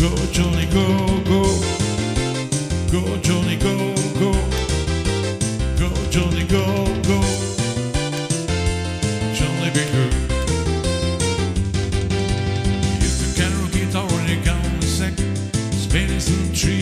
Go, Johnny, go, go. Go, Johnny, go, go. Go, Johnny, go, go. Johnny be good. Used to carry a guitar when you count the sack, spinning some trees.